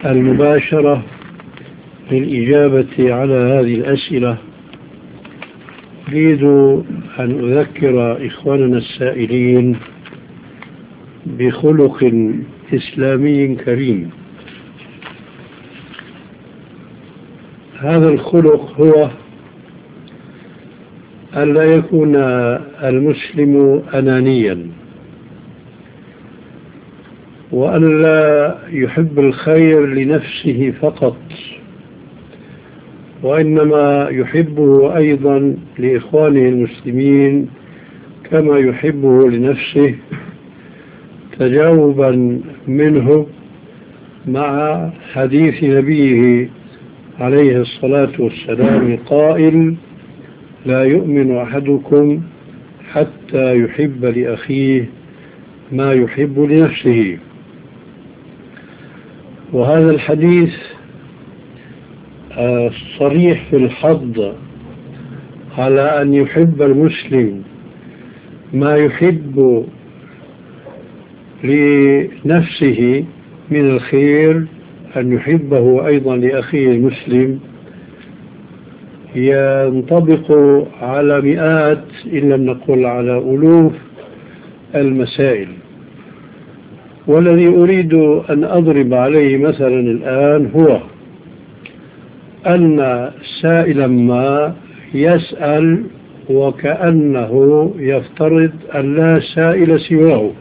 المباشرة للإجابة على هذه الأسئلة، أريد أن أذكر إخواننا السائلين بخلق إسلامي كريم. هذا الخلق هو أن لا يكون المسلم أنانيا، وأن لا يحب الخير لنفسه فقط، وإنما يحبه أيضا لإخوانه المسلمين كما يحبه لنفسه، تجاوبا منه مع حديث نبيه عليه الصلاة والسلام قائل: لا يؤمن أحدكم حتى يحب لأخيه ما يحب لنفسه. وهذا الحديث صريح في الحض على أن يحب المسلم ما يحب لنفسه من الخير، أن يحبه أيضا لأخيه المسلم. ينطبق على مئات إن لم نقل على ألوف المسائل، والذي أريد أن أضرب عليه مثلا الآن هو أن سائلا ما يسأل وكأنه يفترض أن لا سائل سواه،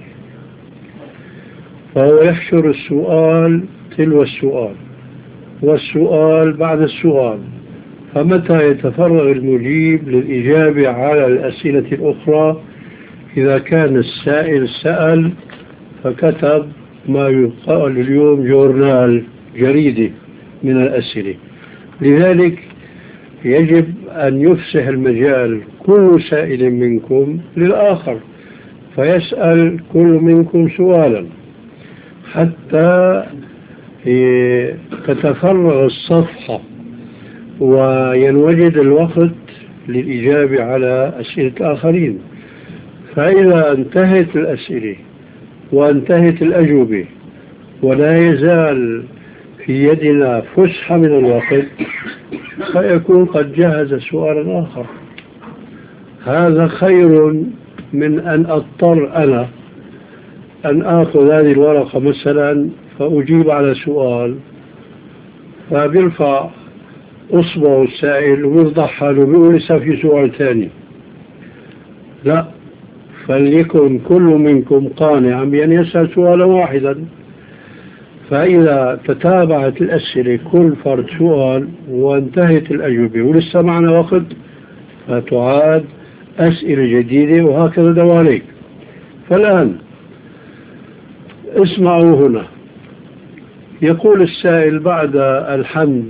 فهو يحشر السؤال تلو السؤال والسؤال بعد السؤال، فمتى يتفرغ المجيب للإجابة على الأسئلة الأخرى إذا كان السائل سأل فكتب ما يقال اليوم جورنال، جريدة من الأسئلة. لذلك يجب أن يفسح المجال كل سائل منكم للآخر، فيسأل كل منكم سؤالا حتى تتفرغ الصفحة وينوجد الوقت للإجابة على أسئلة الآخرين. فإذا انتهت الأسئلة وانتهت الأجوبة ولا يزال في يدنا فسحة من الوقت، فيكون قد جهز سؤالا آخر. هذا خير من أن أضطر أنا أن آخذ هذه الورقة مثلا فأجيب على سؤال، فبيرفع أصبعه السائل ويفضح حاله ويقول لسه في سؤال ثاني. لا، فليكن كل منكم قانعا بأن يسأل سؤالا واحدا، فإذا تتابعت الأسئلة كل فرد سؤال وانتهت الأجوبة ولسه معنا وقت، فتعاد أسئلة جديدة، وهكذا دواليك. فالآن اسمعوا هنا، يقول السائل بعد الحمد